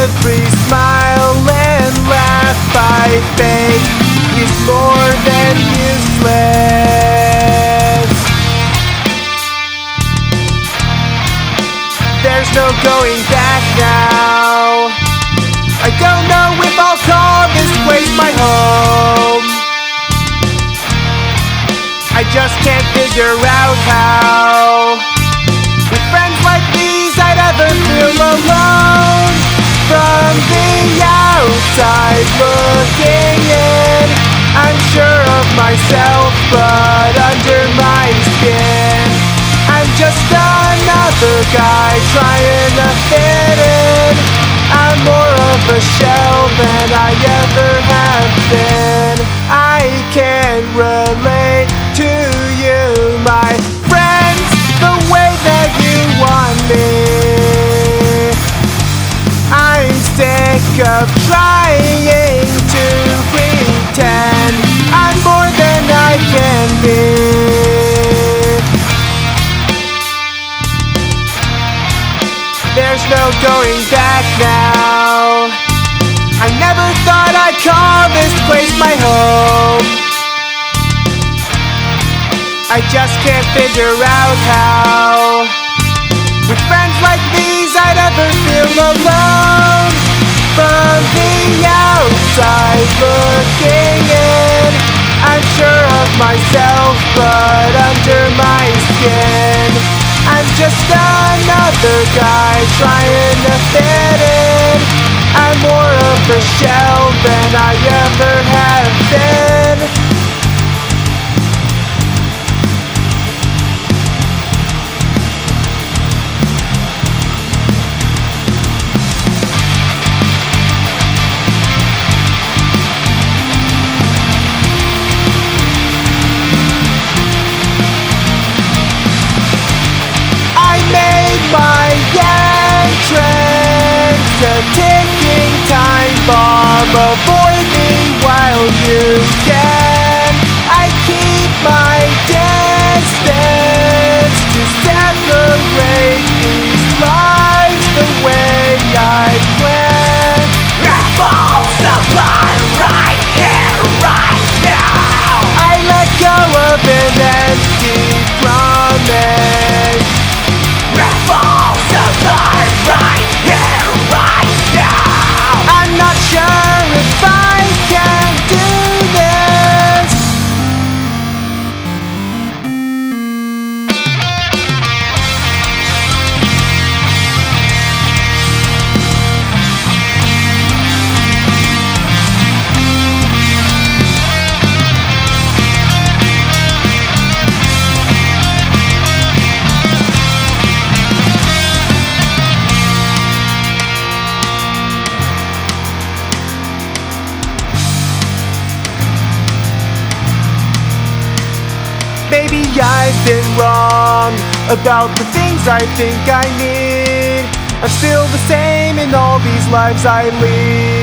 every smile and laugh I fake is more than useless. There's no going back now. I don't know if I'll call this place my home. I just can't figure out how, with friends like these, I'd ever feel alone. From the outside looking in, I'm sure of myself, but under my skin, I'm just another guy trying to fit in. I'm more of a shell than I ever have been. I can't relate to you, my friends, the way that you want me. I'm sick of trying to pretend I'm more than I can be. There's no going back now. I never thought I'd call this place my home. I just can't figure out how, with friends like these, I'd ever feel alone. From the outside looking in, I'm sure of myself, but under my skin, I'm just another guy trying to fit in. I'm more of a shell than I ever have been. My entrance, a ticking time bomb. Avoid me while you can. I keep my distance to separate these lives the way I plan. Ripple supply right here, right now. I let go of an empty promise. Revolves apart right here, right now. I'm not sure if I can do this. Maybe I've been wrong about the things I think I need. I'm still the same in all these lives I lead.